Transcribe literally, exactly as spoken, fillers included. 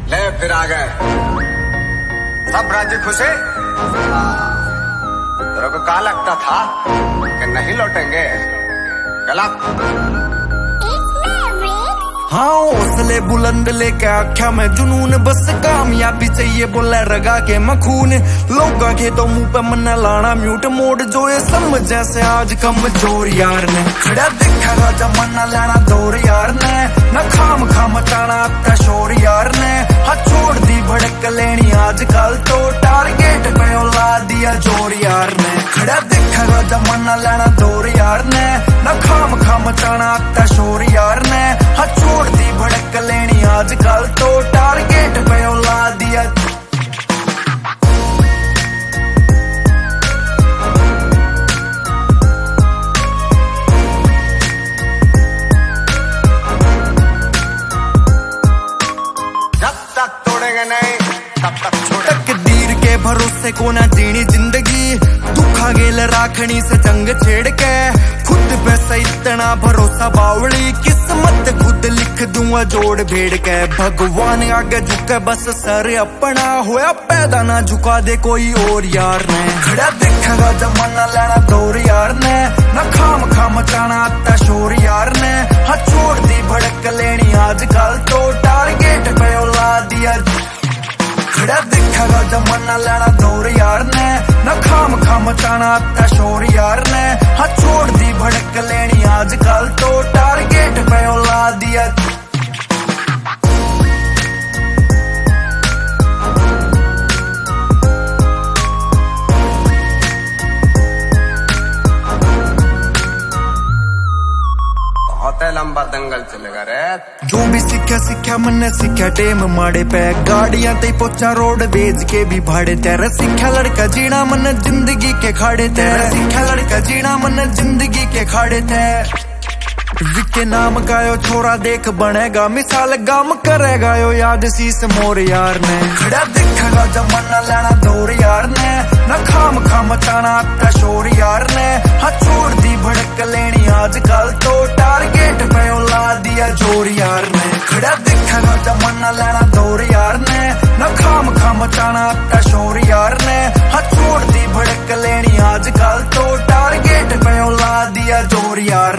ले फिर आ गए सब राजी खुशी। तेरे को क्या लगता था कि नहीं लौटेंगे? गलत। हाँ हौसले बुलंद लेके आख्या मैं जुनून, बस कामयाबी चाहिए बोले रगा के मखून। लोगा के तो मुंह पे मन्ना लाना म्यूट मोड, जो ये समझ जैसे आज कमजोर यार ने। खड़ा देखा जमाना लेना दौर यार ने, न खाम खाम मचाना आता शोर यार ने। हाथ छोड़ दी भड़क लेनी आजकल तो, टारगेट पे ला दिया जोर यार ने। खड़ा देखा जमाना लेना दौर यार ने, न खाम खाम मचाना आता शोर यार ने। हाथ छोड़ दी भड़क लेनी आजकल तो, टारगेट पे ला दिया। जब तक तोड़ेंगे नहीं तब तक छोड़े। तकदीर के भरोसे को ना जीनी जिंदगी, दुखा गेल राखनी से जंग छेड़ के। खुद पे से इतना भरोसा बावली, किस्मत खुद लिख दूंगा जोड़ भेड़ के। भगवान आगे झुके बस सर अपना, होया पैदा ना झुका दे कोई और यार ने। खड़ा देखा जमाना लेना दौर यार ने, न खाम खाम मचाना आता शोर यार ने। हाथ छोड़ दी भड़क लेनी आजकल तो, टारगेट पे ला दिया। खड़ा देखा जमाना लेना दौर यार ने, न खाम खाम मचाना आता शोर यार ने। हाथ छोड़ दी भड़क लेनी आजकल तो, टारगेट पे ला दिया। बहुत लंबा दंगल चलेगा रे। जो भी सीखा सीखा मन सीखा टेम माड़े पे, गाड़ियां ते पोचा रोड बेच के भी भाड़े। तेरा सीखा लड़का जीना मन जिंदगी के खाड़े, तेरा सीखा लड़का जीना मन जिंदगी के खाड़े थे। विके नाम गायो छोरा देख बनेगा मिसाल, गम करेगा यो याद शीस मोर यार ने। खड़ा देखा जमाना लेना दौर यार ने, न खाम खाम मचाना आता शोर यार ने। हाथ छोड़ दी भड़क लेनी आजकल तो, टारगेट पे ला दिया जोर यार ने। खड़ा देखा जमाना लेना दौर यार ने, न खाम खाम मचाना आता शोर यार ने। हाथ छोड़ दी भड़क लेनी आजकल तो, टारगेट पे ला दिया जोर यार